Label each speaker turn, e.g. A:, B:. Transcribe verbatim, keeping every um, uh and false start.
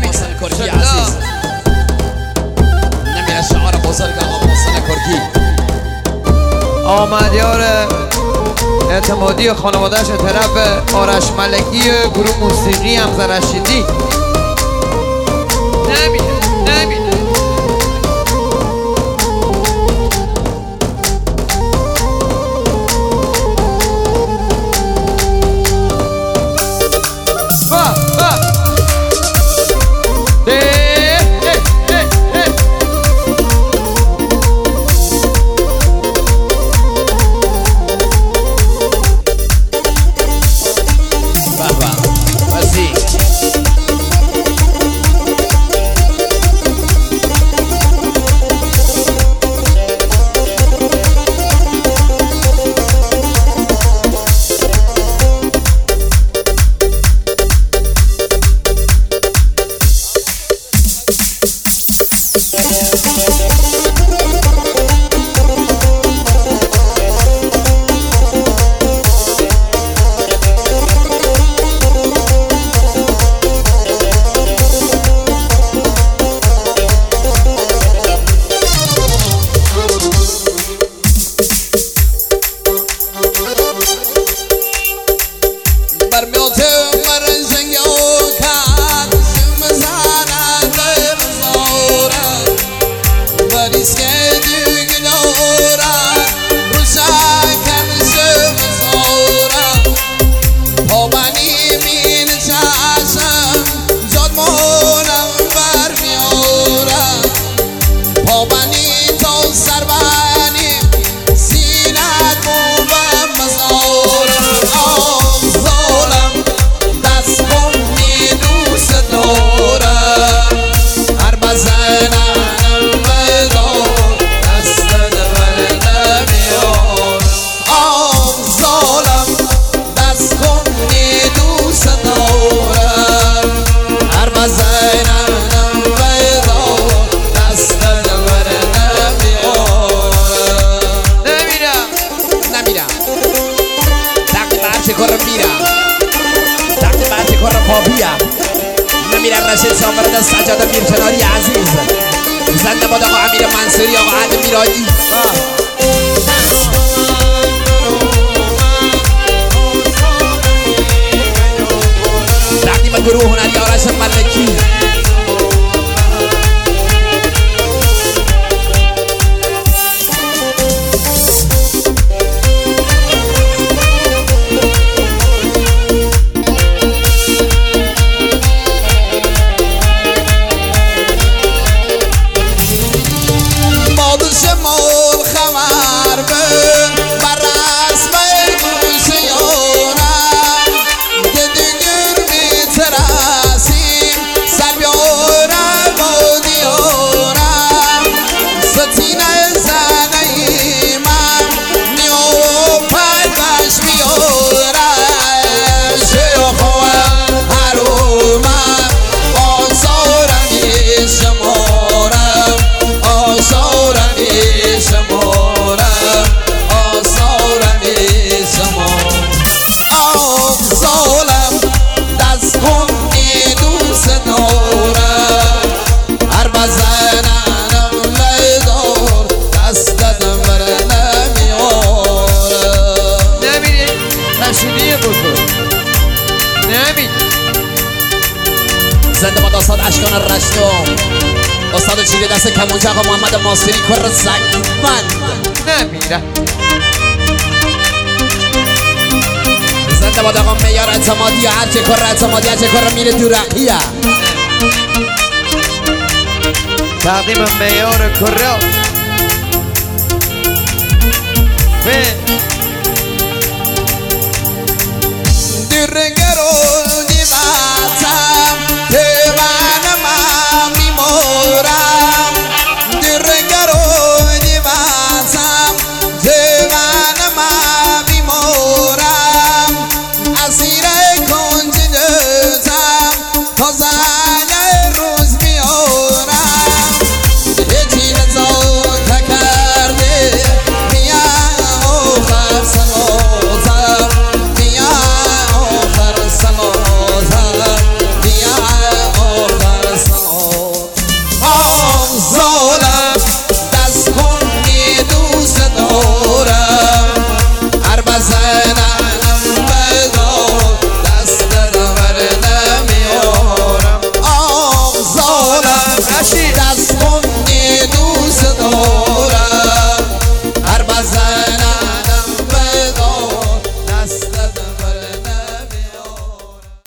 A: محسن کرکی عزیز نمیره شعار بزرگ آقا محسن کرکی
B: آمد یار اعتمادی خانوادهش طرف آرش ملکی گروه موسیقی حمزه رشیدی نمیره نمیره
A: نمیره رشید سافر دست سجاده میرکناری عزیز زنده باد آقا امیر منصوری آقا علی میرایی تقدیم گروه هنری آرش ملکی زنده باد استاد اشکان رشتم استاد چیره دست کمونچه آقا محمد ماسری کر زنگبند
B: نمیره
A: زنده باد آقا میار اعتمادی هر چه کر اعتمادی هر چه کر میره دورقیه
B: تقدیم میار کره به